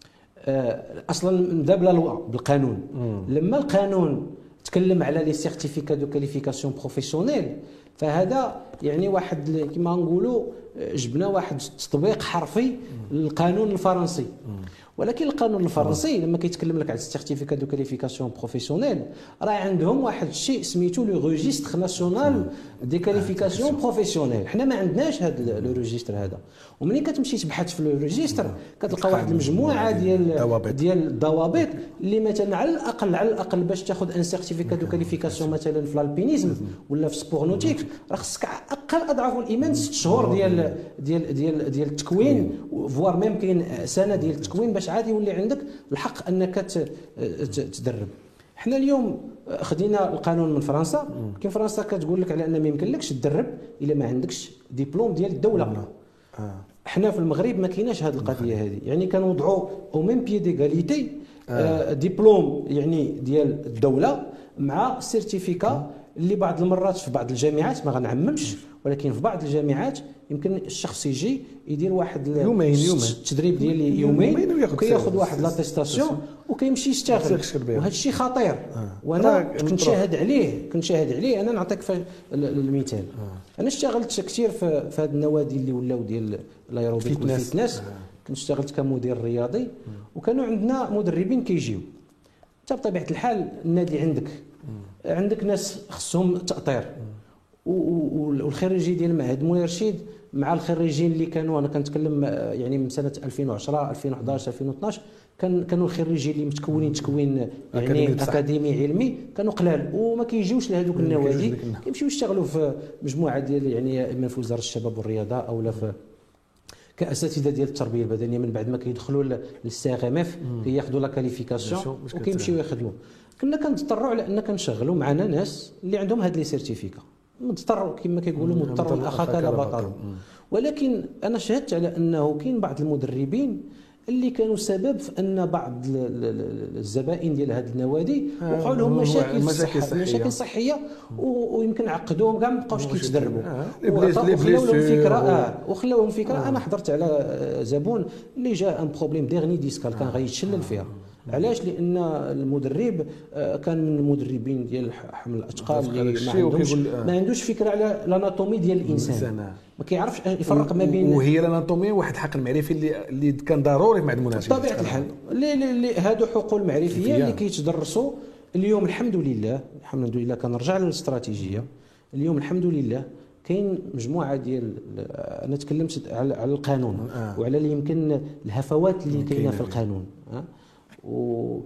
آه اصلا بدا بلا لوا بالقانون. لما القانون تكلم على لي سيرتيفيكا دو كاليفيكاسيون بروفيسيونيل فهذا يعني واحد كما نقولوا جبنا واحد التطبيق حرفي للقانون الفرنسي. ولكن القانون الفرنسي لما كيتكلم لك على السيرتيفيكا دو كاليفيكاسيون بروفيسيونيل راه عندهم واحد الشيء سميتو لو ريجستر ناسيونال دي كاليفيكاسيون بروفيسيونيل. حنا ما عندناش هذا لو ريجستر هذا. ومنين كتمشي تبحث في لو ريجستر كتلقى واحد المجموعه ديال ديال الضوابط اللي مثلا على الاقل على الاقل باش تاخذ ان سيرتيفيكا دو كاليفيكاسيون مثلا في الالبينيزم ولا في سبور نوتيك راه خصك اقل اضعاف الايمان ست شهور ديال ديال ديال ديال التكوين فوار ميم كاين سنه ديال التكوين باش عاد يولي عندك الحق انك تدرب. حنا اليوم خدينا القانون من فرنسا. كاين فرنسا كتقول لك على ان ما يمكنلكش تدرب الا ما عندكش ديبلوم ديال الدوله. حنا في المغرب ما كايناش هذه القضيه هذه، يعني كنوضعوا او ميم بيي ديغاليتي ديبلوم يعني ديال الدوله مع سيرتيفيكا اللي بعض المرات في بعض الجامعات ما غنعممش ولكن في بعض الجامعات يمكن الشخص يجي يدير واحد يومين يومين التدريب ديال يومين وكياخذ واحد لاتيستاسيون وكيمشي يشتغل. وهذا الشيء خطير. آه. وانا كنت شاهد عليه كنت شاهد عليه انا نعطيك المثال. آه. انا اشتغلت كثير في, في هذه النوادي اللي ولاو ديال الايروبيك والفيتنس. آه. كنت اشتغلت كمدير رياضي. آه. وكانوا عندنا مدربين كيجيو انت بطبيعه الحال النادي عندك آه. عندك ناس خصهم تاطير والخريجي ديال معهد مولاي رشيد مع الخريجين اللي كانوا انا كنتكلم يعني من سنه ألفين وعشرة ألفين وأحد عشر ألفين واثناش كان كانوا الخريجين اللي متكونين تكوين يعني اكاديمي علمي كانوا قلال وما كيجيوش لهذوك النوادي كيمشيو يشتغلوا في مجموعه ديال يعني اما في وزاره الشباب والرياضه او لا في كاساتذه ديال التربيه البدنيه. من بعد ما كيدخلوا للسي ام اف كياخذوا لا كاليفيكاسيون وكيمشيو يخدموا. كنا كنضطروا على ان كنشغلوا معنا ناس اللي عندهم هاد لي سيرتيفيكا مضطر كما كيقولوا مضطر اخاك لا بطل. ولكن انا شهدت على انه كاين بعض المدربين اللي كانوا سبب في ان بعض الزبائن ديال هذه النوادي وقعوا لهم مشاكل صحيه مشاكل صحيه ويمكن عقدوهم كاع ما بقاوش كيتدربوا وخلاو لهم فكره اه وخلاو لهم فكره. انا حضرت على زبون اللي جاء ان بروبليم ديرني ديسكال كان غيتشلل فيها. علاش؟ لان المدرب كان من المدربين ديال حمل الاثقال اللي ما عندوش ما عندوش فكره على الاناتومي ديال الانسان ما كيعرفش يفرق ما بين وهي الاناتومي واحد الحق المعرفي اللي اللي كان ضروري مع المناسبه بطبيعه الحال اللي هادو حقول معرفيه اللي كيتدرسوا اليوم. الحمد لله الحمد لله كنرجع للاستراتيجيه. اليوم الحمد لله كاين مجموعه ديال انا تكلمت على القانون آه. وعلى اللي يمكن الهفوات اللي كاينه في القانون آه. و...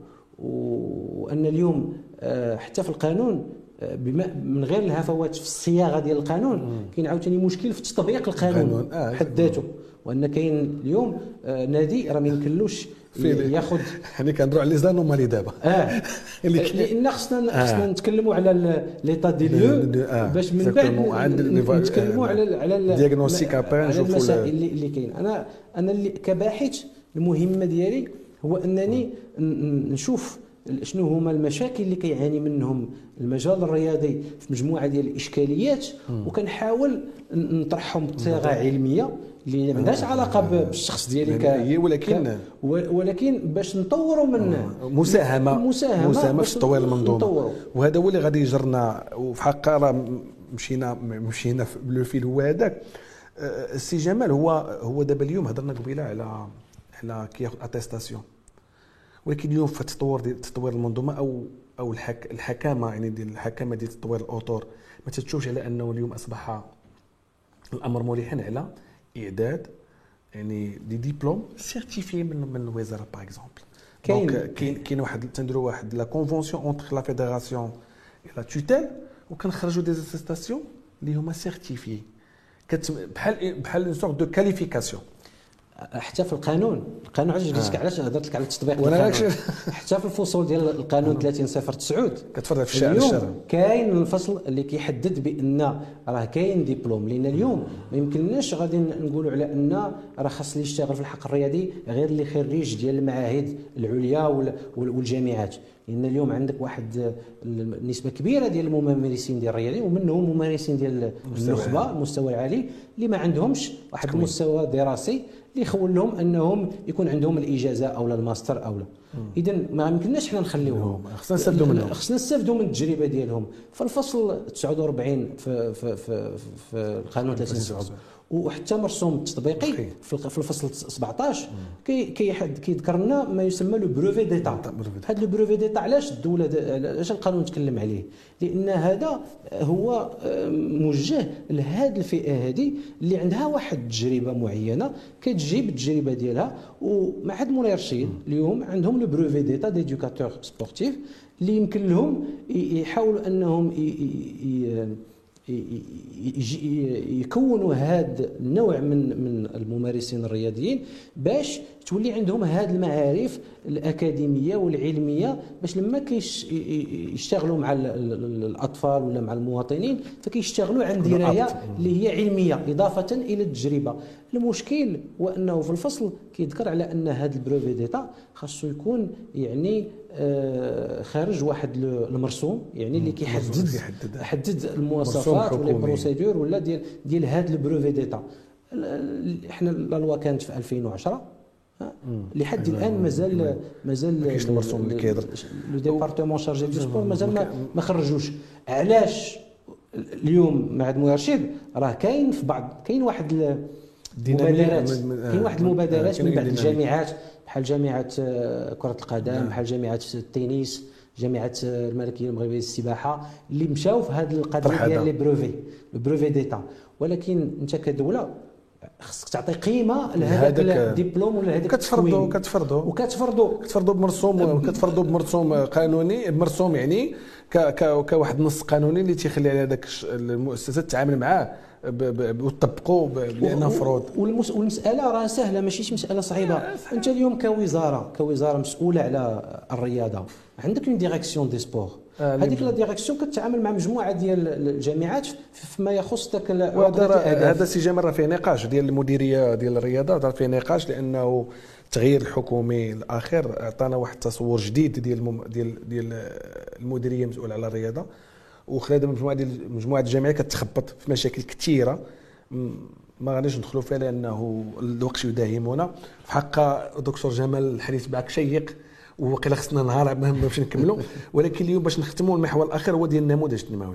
وان اليوم حتى في القانون بما من غير الهفوات في الصياغه ديال القانون كاين عاوتاني مشكل في تطبيق القانون بحد ذاته. وان كاين اليوم نادي راه ما يمكنلوش ياخذ يعني كنهضروا على لي زانومالي دابا اه لان خصنا خصنا نتكلموا على ليطا دي لو باش من بعد نتكلموا على على الدياغنوستيك ابري نشوفوا المسائل اللي كاين. انا انا اللي كباحث المهمه ديالي هو انني نشوف شنو هما المشاكل اللي كيعاني منهم المجال الرياضي في مجموعه ديال الاشكاليات وكنحاول نطرحهم بصيغه علميه اللي ما عندهاش علاقه بالشخص ديالي ولكن ولكن باش نطوروا من مساهمه مساهمه, مساهمة في تطوير المنظومه. وهذا هو اللي غادي يجرنا وفي حق راه مشينا مشينا لو فيل هو هذاك. السي جمال هو هو دابا اليوم هضرنا قبيله على على كياخذ اتيستاسيون ولكن اليوم في التطور ديال تطوير المنظومه او او الحك الحكامه يعني ديال الحكامه ديال تطوير الاطور ما تتشوفش على انه اليوم اصبح الامر ملحا على اعداد يعني دي ديبلوم سيرتيفي من من الوزاره باغ اكزومبل. كاين كاين كاين واحد تنديروا واحد لا كونفونسيون اونتر لا فيدراسيون اي لا توتيل وكنخرجوا دي اتيستاسيون اللي هما سيرتيفي بحال بحال اون سورت دو كاليفيكاسيون. حتى في القانون القانون علاش جيت علاش هضرت لك على التطبيق وانا القانون حتى في الفصول ديال القانون ثلاثين صفر تسعة كتفرض في الشارع الشارع كاين الفصل اللي كيحدد بان راه كاين دبلوم. لان اليوم ما يمكنناش غادي نقولوا على ان راه خاص اللي يشتغل في الحق الرياضي غير اللي خريج ديال المعاهد العليا والجامعات. لان اليوم عندك واحد نسبه كبيره ديال الممارسين ديال الرياضي ومنهم ممارسين ديال النخبه المستوى العالي اللي ما عندهمش واحد المستوى دراسي اللي يخول لهم انهم يكون عندهم الاجازه او الماستر او لا. اذا ما يمكنناش حنا نخليوهم، خصنا نستافدوا منهم، خصنا نستافدوا من التجربه ديالهم. فالفصل تسعة وأربعين في في في, في القانون ثلاثين صفر وحتى مرسوم التطبيقي في الفصل سبعطاش كي كيذكر لنا ما يسمى لو بروفي ديتا. هذا لو بروفي ديتا علاش الدوله علاش القانون تكلم عليه؟ لان هذا هو موجه لهذه الفئه هذه اللي عندها واحد التجربه معينه كتجيب التجربه ديالها. ومعهد مولاي رشيد اليوم عندهم لو بروفي ديتا ديدوكاتور سبورتيف اللي يمكن لهم يحاولوا انهم يكونوا هذا النوع من من الممارسين الرياضيين باش تولي عندهم هذه المعارف الاكاديميه والعلميه باش لما كيشتغلوا مع الاطفال ولا مع المواطنين فكيشتغلوا عن درايه اللي هي علميه اضافه الى التجربه. المشكل هو انه في الفصل كيذكر على ان هذا البروفي ديتا خاصو يكون يعني آه خارج واحد المرسوم يعني اللي كيحدد حدد المواصفات ولا البروسيدور ولا ديال ديال هذا البروفي ديتا. احنا لا لوا كانت في ألفين وعشرة لحد الان مازال مازال المرسوم اللي كيهضر لو ديبارتمون شارجي دو سبور مازال ما, ما خرجوش. علاش اليوم معهد مولاي رشيد راه كاين في بعض كاين واحد المبادرات كاين واحد المبادرات من بعض الجامعات بحال جامعه كره القدم بحال جامعه التنس جامعه الملكيه المغربيه للسباحه اللي مشاو في هذه القضيه ديال لي بروفي البروفي ديتا. ولكن انت كدوله خصك تعطي قيمه لهذاك الدبلوم ولا هذاك كتفرضوا كتفرضوا وكتفرضوا كتفرضوا بمرسوم كتفرضوا بمرسوم قانوني بمرسوم يعني كواحد النص قانوني اللي تيخلي على هذاك المؤسسه تتعامل معاه وتطبقوا لانه فروض. والمساله راه سهله ماشي مساله صعيبه. انت اليوم كوزاره كوزاره مسؤوله على الرياضه عندك اون ديريكسيون دي سبور. هذيك لا ديريكسيون كتعامل مع مجموعه ديال الجامعات فيما يخص ذاك هذا سي جامع راه فيه نقاش ديال المديريه ديال الرياضه راه فيه نقاش لانه التغيير الحكومي الاخير عطانا واحد التصور جديد ديال ديال ديال المديريه المسؤوله على الرياضه وخلات مجموعه ديال مجموعه الجامعات كتخبط في مشاكل كثيره ما غاديش ندخلوا فيها لانه الوقت يداهمنا. في حق دكتور جمال الحديث معك شيق وقيلا خصنا نهار باش نكملوا. ولكن اليوم باش نختموا المحور الاخر هو ديال النموذج التنموي.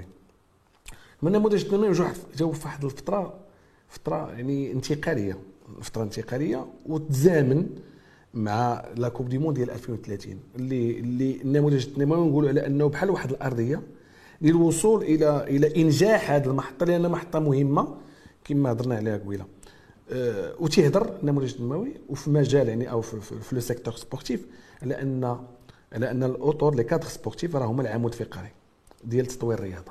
من النموذج التنموي جاو في واحد الفتره فتره يعني انتقاليه فتره انتقاليه وتزامن مع لا كوب دي موند ديال ألفين وثلاثين اللي اللي النموذج التنموي نقولوا على انه بحال واحد الارضيه للوصول الى الى انجاح هذه المحطه لان محطه مهمه كما هضرنا عليها قبيله. أه وتيهضر النموذج التنموي وفي مجال يعني او في, في, في لو سيكتور سبورتيف على ان على ان الاطور لي كادر سبورتيف راه هما العمود الفقري ديال تطوير الرياضه.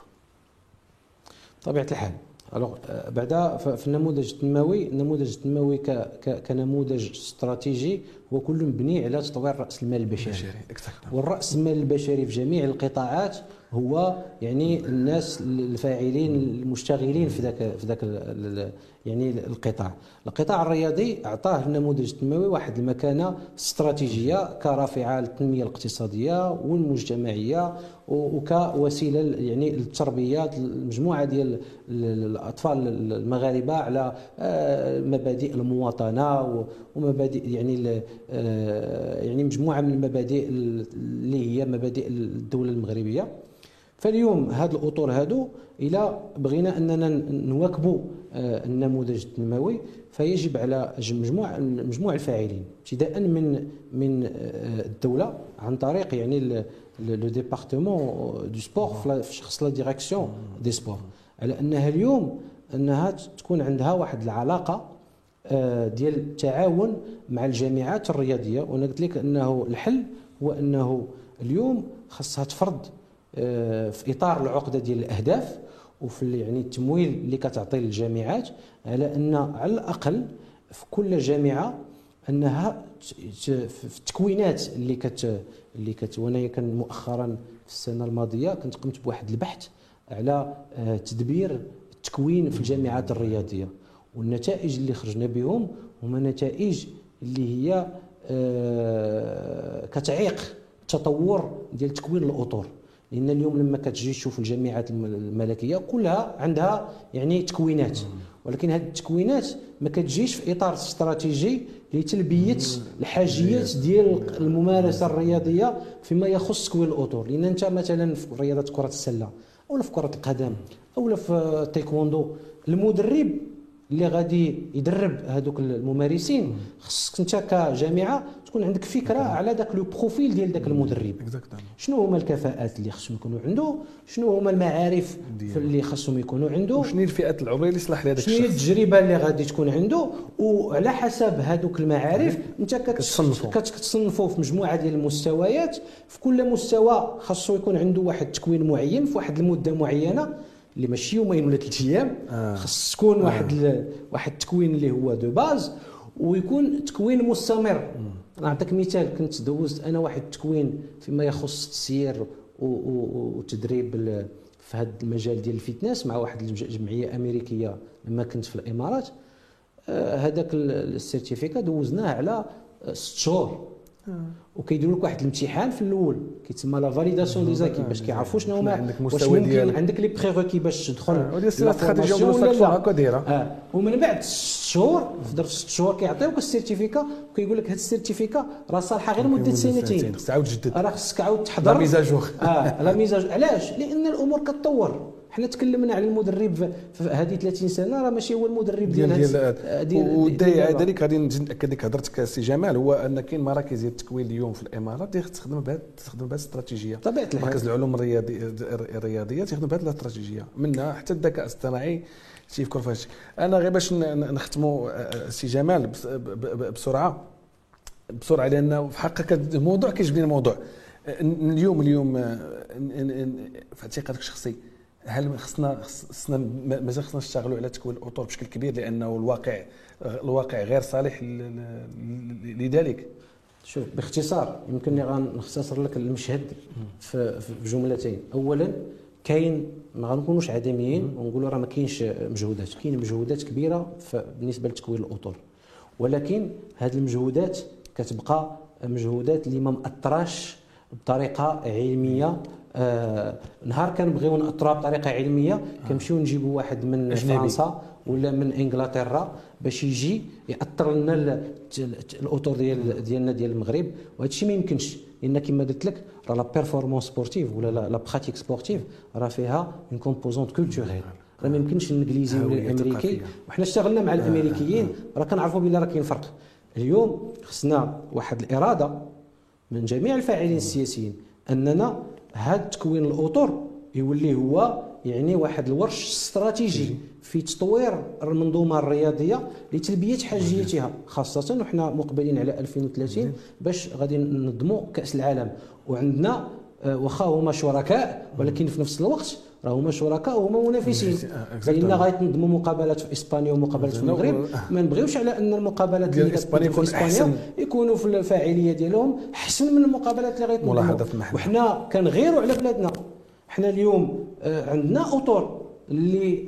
طبيعه الحال الوغ بعدا في النموذج التنموي النموذج التنموي كنموذج استراتيجي هو كله مبني على تطوير راس المال البشري. والراس المال البشري في جميع القطاعات هو يعني الناس الفاعلين المشتغلين في ذاك في ذاك يعني القطاع. القطاع الرياضي اعطاه النموذج التنموي واحد المكانه استراتيجيه كرافعه للتنميه الاقتصاديه والمجتمعيه وكوسيله يعني للتربيه المجموعه ديال الاطفال المغاربه على مبادئ المواطنه ومبادئ يعني يعني مجموعه من المبادئ اللي هي مبادئ الدوله المغربيه. فاليوم هاد الاطر هادو الى بغينا اننا نواكبوا النموذج التنموي فيجب على مجموعه مجموع الفاعلين ابتداء من من الدوله عن طريق يعني لو ديبارتمون دو سبور في شخص لا ديريكسيون دي سبور على انها اليوم انها تكون عندها واحد العلاقه ديال التعاون مع الجامعات الرياضيه. وانا قلت لك انه الحل هو انه اليوم خاصها تفرض في اطار العقده ديال الاهداف وفي يعني التمويل اللي كتعطي للجامعات على ان على الاقل في كل جامعه انها في التكوينات اللي كت اللي كت وانا كان مؤخرا في السنه الماضيه كنت قمت بواحد البحث على تدبير التكوين في الجامعات الرياضيه، والنتائج اللي خرجنا بهم هما نتائج اللي هي كتعيق التطور ديال تكوين الاطر. لان اليوم لما كتجي تشوف الجامعات الملكيه كلها عندها يعني تكوينات، ولكن هذه التكوينات ما كتجيش في اطار استراتيجي لتلبيه الحاجيات ديال الممارسه الرياضيه فيما يخص تكوين الاطر. لان انت مثلا في رياضه كره السله او في كره القدم او في التايكوندو، المدرب اللي غادي يدرب هذوك الممارسين خصك انت كجامعه تكون عندك فكره على داك لو بروفيل ديال داك المدرب، شنو هما الكفاءات اللي خصهم يكونوا عنده، شنو هما المعارف اللي خصهم يكونوا عنده، وشنو هي الفئات العمريه اللي صلاح لهذاك الشخص، شنو هي التجربه اللي غادي تكون عنده. وعلى حسب هذوك المعارف انت كتصنفوا كتصنفوا في مجموعه ديال المستويات. في كل مستوى خاصو يكون عنده واحد التكوين معين في واحد المده معينه اللي ماشي يومين ولا ثلاث ايام. آه. خص تكون واحد آه. واحد التكوين اللي هو دو باز، ويكون تكوين مستمر. نعطيك مثال، كنت دوزت انا واحد التكوين فيما يخص التسيير والتدريب في هذا المجال ديال الفيتنس مع واحد الجمعيه امريكيه لما كنت في الامارات. آه هذاك السيرتيفيكا دوزناه على ست شهور. آه. وكيديروا لك واحد الامتحان في الاول كيتسمى لا فاليداسيون دي زاكي باش كيعرفوا شنو هما واش ممكن عندك لي بريغوكي باش تدخل ودي الاستراتيجيه ولا هكا دايره. اه ومن بعد ست شهور في ظرف ست شهور كيعطيوك السيرتيفيكا وكيقول لك هذا السيرتيفيكا راه صالحه غير مده سنتين، خصك تعاود تجدد، راه خصك تعاود تحضر لا ميزاجور. اه لا ميزاج. علاش؟ لان الامور كتطور. حنا تكلمنا على المدرب في هذه ثلاثين سنه راه ماشي هو المدرب ديال ديال ديال والداعي ذلك غادي نزيد ناكد لك هضرتك سي جمال، هو ان كاين مراكز ديال التكوين اليوم في الامارات اللي تخدم بهذه تخدم بهذه الاستراتيجيه. طبيعه الحال مركز العلوم الرياضيه الرياضيه تخدم بهذه الاستراتيجيه، منها حتى الذكاء الاصطناعي تيفكر في هذا الشيء. انا غير باش نختموا سي جمال بسرعه بسرعه، لان في حقيقه الموضوع كيجبني الموضوع اليوم اليوم في اعتقادك الشخصي هل خصنا خصنا مازال خصنا نشتغلوا على تكوين الاطر بشكل كبير لانه الواقع الواقع غير صالح لذلك؟ شوف باختصار يمكن غنختصر لك المشهد في جملتين. اولا كاين ما غنكونوش عدميين ونقولوا راه ما كاينش مجهودات، كاين مجهودات كبيره بالنسبه لتكوين الاطر، ولكن هذه المجهودات كتبقى مجهودات اللي ما مأثراش بطريقه علميه. آه نهار كنبغيو نأثرها بطريقه علميه كنمشيو نجيبوا واحد من فرنسا ولا من انجلترا باش يجي يأثر لنا الاطر ديال ديالنا ديال المغرب، وهذا الشيء ما يمكنش. لان كما قلت لك راه لا بيرفورمانس سبورتيف ولا لا براتيك سبورتيف راه فيها اون كومبوزونت كولتوريل. راه ما يمكنش الانجليزي ولا الامريكي، وحنا اشتغلنا مع الامريكيين راه كنعرفوا بلي راه كاين فرق. اليوم خصنا واحد الاراده من جميع الفاعلين السياسيين اننا هذا تكوين الاطر يولي هو يعني واحد الورش استراتيجي في تطوير المنظومه الرياضيه لتلبيه حاجيتها، خاصه وحنا مقبلين على ألفين وثلاثين باش غادي ننظموا كاس العالم. وعندنا واخا هما شركاء ولكن في نفس الوقت راه هما شركاء وهما منافسين، لان غيتنظموا مقابلات في اسبانيا ومقابلات في المغرب. ما نبغيوش على ان المقابلات ديال اسبانيا يكون احسن، يكونوا في الفاعليه ديالهم احسن من المقابلات اللي غيتنظموا. وحنا كنغيروا على بلادنا. حنا اليوم عندنا اطر اللي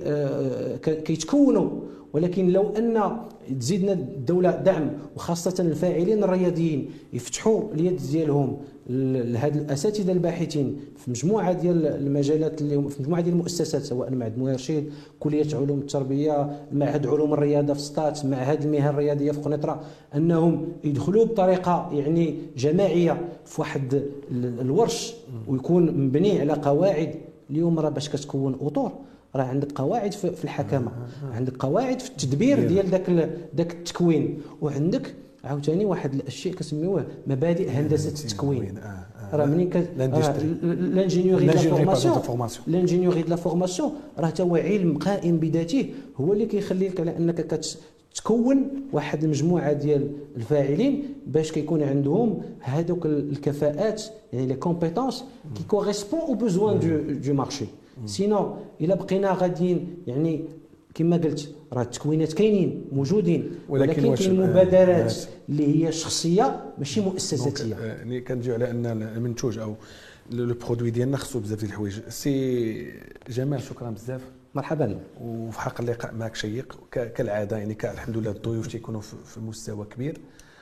كيتكونوا، ولكن لو ان تزيدنا الدوله دعم وخاصه الفاعلين الرياضيين يفتحوا اليد ديالهم لهاد الاساتذه الباحثين في مجموعه ديال المجالات اللي في مجموعه ديال المؤسسات، سواء معهد مرشد، كليه علوم التربيه، معهد علوم الرياضه في سطات، معهد المهن الرياضيه في قنيطره، انهم يدخلوا بطريقه يعني جماعيه في واحد الورش ويكون مبني على قواعد. اليوم راه باش كتكون اطر راه عندك قواعد في الحكامه، عندك قواعد في التدبير ديال داك داك التكوين، وعندك عاوتاني واحد الاشياء كنسميوه مبادئ هندسه التكوين. راه منين لانجينيوري دو فورماسيون لانجينيوري دو فورماسيون راه حتى هو علم قائم بذاته، هو اللي كيخليك على انك تكون واحد المجموعه ديال الفاعلين باش كيكون عندهم هذوك الكفاءات، يعني لي كومبيتونس كي كوريسبون او بوزوان دو دو مارشي. سينو الا بقينا غاديين يعني كما قلت راه التكوينات كاينين موجودين، ولكن ولكن واش- كاين مبادرات آه، اللي هي شخصيه ماشي دونك مؤسساتيه. آه، يعني كنجيو على ان المنتوج او لو برودوي ديالنا خصو بزاف ديال الحوايج. سي جمال شكرا بزاف، مرحبا. وفي حق اللقاء معك شيق ك- كالعاده. يعني ك- الحمد لله الضيوف تيكونوا في في مستوى كبير،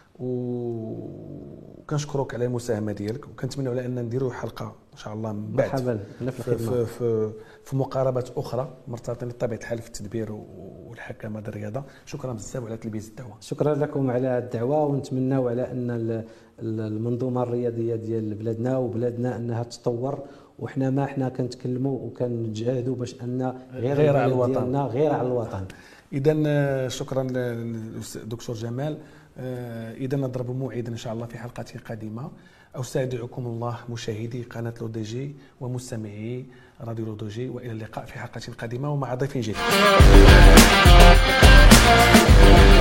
وكنشكرك على المساهمه ديالك، وكنتمنوا على ان نديروا حلقه ان شاء الله من بعد مرحبا، انا في في, الخدمه. في, في, في مقاربات اخرى مرتبطين بطبيعه الحال في التدبير والحكامه ديال الرياضه. شكرا بزاف على تلبيه الدعوه. شكرا لكم على الدعوه، ونتمناو على ان ال- ال- المنظومه الرياضيه ديال بلادنا وبلادنا انها تتطور، وحنا ما حنا كنتكلموا وكنجاهدوا باش ان غير, غير على البلد الوطن. ديالنا غير على الوطن. اذا شكرا للدكتور جمال. اذا نضرب موعدا ان شاء الله في حلقه قادمه. استودعكم الله مشاهدي قناه لو دي جي ومستمعي راديو لو دي جي، والى اللقاء في حلقه قادمه ومع ضيف جديد.